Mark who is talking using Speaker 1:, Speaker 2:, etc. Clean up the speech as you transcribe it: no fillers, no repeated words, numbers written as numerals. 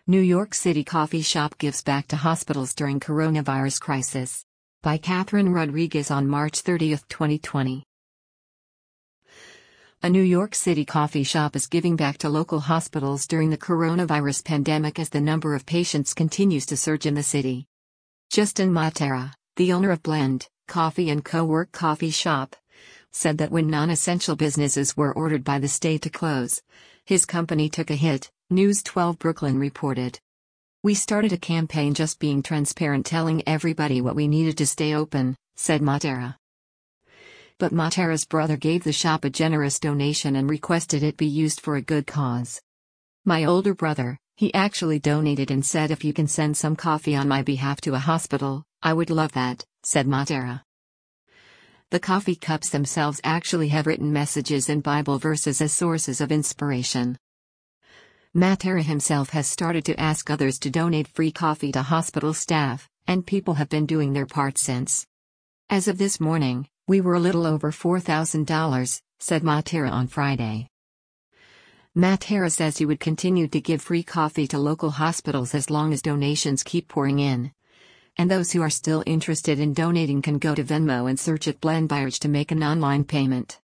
Speaker 1: New York City coffee shop gives back to hospitals during coronavirus crisis. By Catherine Rodriguez on March 30, 2020. A New York City coffee shop is giving back to local hospitals during the coronavirus pandemic as the number of patients continues to surge in the city. Justin Matera, the owner of Blend Coffee & Co-work coffee shop, said that when non-essential businesses were ordered by the state to close, his company took a hit, News 12 Brooklyn reported. "We started a campaign just being transparent, telling everybody what we needed to stay open," said Matera. But Matera's brother gave the shop a generous donation and requested it be used for a good cause. "My older brother, he actually donated and said if you can send some coffee on my behalf to a hospital, I would love that," said Matera. The coffee cups themselves actually have written messages and Bible verses as sources of inspiration. Matera himself has started to ask others to donate free coffee to hospital staff, and people have been doing their part since. "As of this morning, we were a little over $4,000, said Matera on Friday. Matera says he would continue to give free coffee to local hospitals as long as donations keep pouring in. And those who are still interested in donating can go to Venmo and search at Blend Buyers to make an online payment.